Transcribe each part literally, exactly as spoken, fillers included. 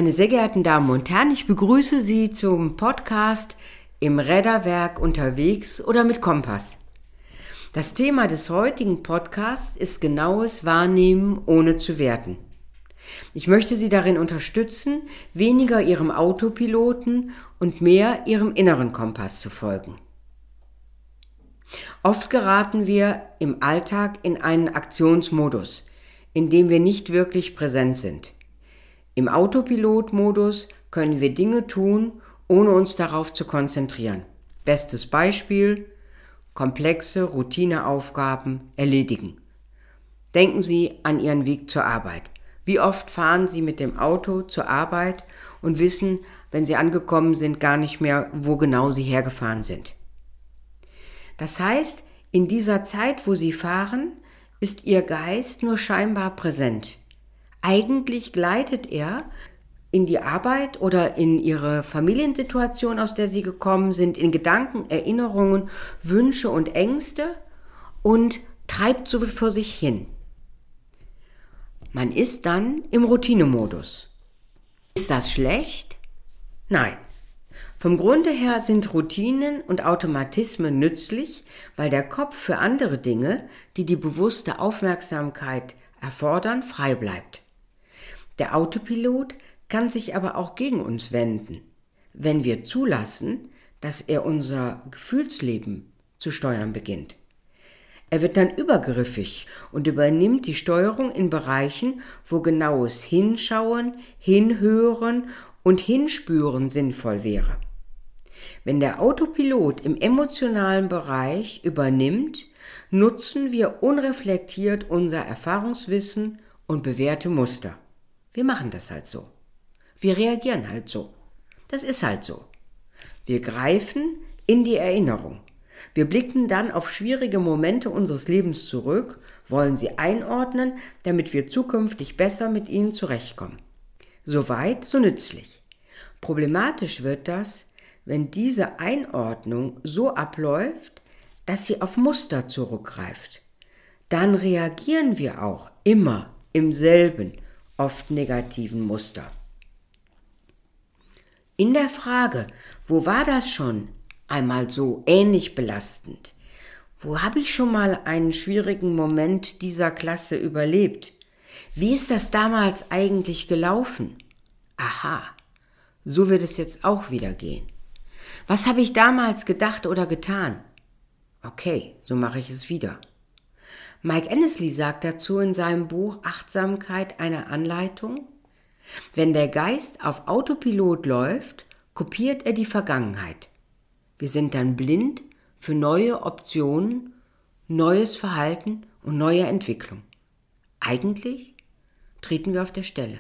Meine sehr geehrten Damen und Herren, ich begrüße Sie zum Podcast Im Räderwerk unterwegs oder mit Kompass. Das Thema des heutigen Podcasts ist genaues Wahrnehmen ohne zu werten. Ich möchte Sie darin unterstützen, weniger Ihrem Autopiloten und mehr Ihrem inneren Kompass zu folgen. Oft geraten wir im Alltag in einen Aktionsmodus, in dem wir nicht wirklich präsent sind. Im Autopilot-Modus können wir Dinge tun, ohne uns darauf zu konzentrieren. Bestes Beispiel: komplexe Routineaufgaben erledigen. Denken Sie an Ihren Weg zur Arbeit. Wie oft fahren Sie mit dem Auto zur Arbeit und wissen, wenn Sie angekommen sind, gar nicht mehr, wo genau Sie hergefahren sind? Das heißt, in dieser Zeit, wo Sie fahren, ist Ihr Geist nur scheinbar präsent. Eigentlich gleitet er in die Arbeit oder in Ihre Familiensituation, aus der Sie gekommen sind, in Gedanken, Erinnerungen, Wünsche und Ängste und treibt so vor sich hin. Man ist dann im Routinemodus. Ist das schlecht? Nein. Vom Grunde her sind Routinen und Automatismen nützlich, weil der Kopf für andere Dinge, die die bewusste Aufmerksamkeit erfordern, frei bleibt. Der Autopilot kann sich aber auch gegen uns wenden, wenn wir zulassen, dass er unser Gefühlsleben zu steuern beginnt. Er wird dann übergriffig und übernimmt die Steuerung in Bereichen, wo genaues Hinschauen, Hinhören und Hinspüren sinnvoll wäre. Wenn der Autopilot im emotionalen Bereich übernimmt, nutzen wir unreflektiert unser Erfahrungswissen und bewährte Muster. Wir machen das halt so. Wir reagieren halt so. Das ist halt so. Wir greifen in die Erinnerung. Wir blicken dann auf schwierige Momente unseres Lebens zurück, wollen sie einordnen, damit wir zukünftig besser mit ihnen zurechtkommen. Soweit, so nützlich. Problematisch wird das, wenn diese Einordnung so abläuft, dass sie auf Muster zurückgreift. Dann reagieren wir auch immer im selben, oft negativen Muster. In der Frage, wo war das schon einmal so ähnlich belastend? Wo habe ich schon mal einen schwierigen Moment dieser Klasse überlebt? Wie ist das damals eigentlich gelaufen? Aha, so wird es jetzt auch wieder gehen. Was habe ich damals gedacht oder getan? Okay, so mache ich es wieder. Mike Annesley sagt dazu in seinem Buch Achtsamkeit eine Anleitung: Wenn der Geist auf Autopilot läuft, kopiert er die Vergangenheit. Wir sind dann blind für neue Optionen, neues Verhalten und neue Entwicklung. Eigentlich treten wir auf der Stelle.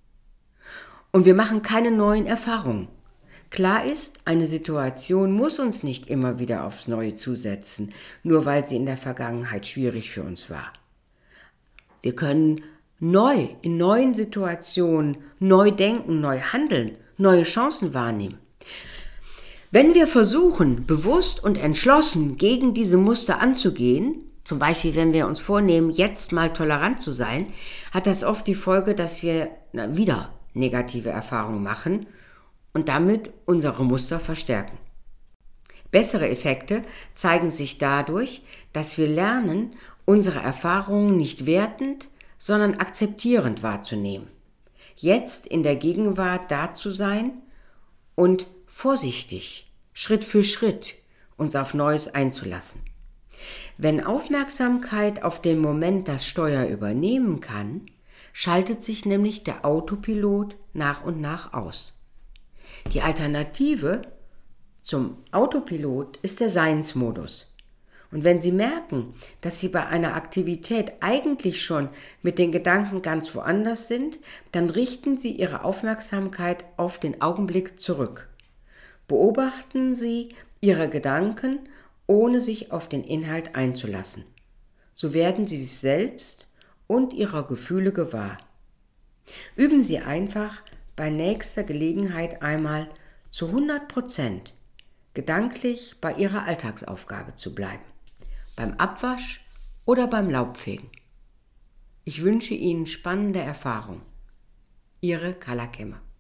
Und wir machen keine neuen Erfahrungen. Klar ist, eine Situation muss uns nicht immer wieder aufs Neue zusetzen, nur weil sie in der Vergangenheit schwierig für uns war. Wir können neu, in neuen Situationen, neu denken, neu handeln, neue Chancen wahrnehmen. Wenn wir versuchen, bewusst und entschlossen gegen diese Muster anzugehen, zum Beispiel wenn wir uns vornehmen, jetzt mal tolerant zu sein, hat das oft die Folge, dass wir na, wieder negative Erfahrungen machen und damit unsere Muster verstärken. Bessere Effekte zeigen sich dadurch, dass wir lernen, unsere Erfahrungen nicht wertend, sondern akzeptierend wahrzunehmen. Jetzt in der Gegenwart da zu sein und vorsichtig, Schritt für Schritt uns auf Neues einzulassen. Wenn Aufmerksamkeit auf den Moment das Steuer übernehmen kann, schaltet sich nämlich der Autopilot nach und nach aus. Die Alternative zum Autopilot ist der Seinsmodus. Und wenn Sie merken, dass Sie bei einer Aktivität eigentlich schon mit den Gedanken ganz woanders sind, dann richten Sie Ihre Aufmerksamkeit auf den Augenblick zurück. Beobachten Sie Ihre Gedanken, ohne sich auf den Inhalt einzulassen. So werden Sie sich selbst und Ihrer Gefühle gewahr. Üben Sie einfach bei nächster Gelegenheit einmal zu hundert Prozent gedanklich bei Ihrer Alltagsaufgabe zu bleiben, beim Abwasch oder beim Laubfegen. Ich wünsche Ihnen spannende Erfahrungen. Ihre Carla Kemmer.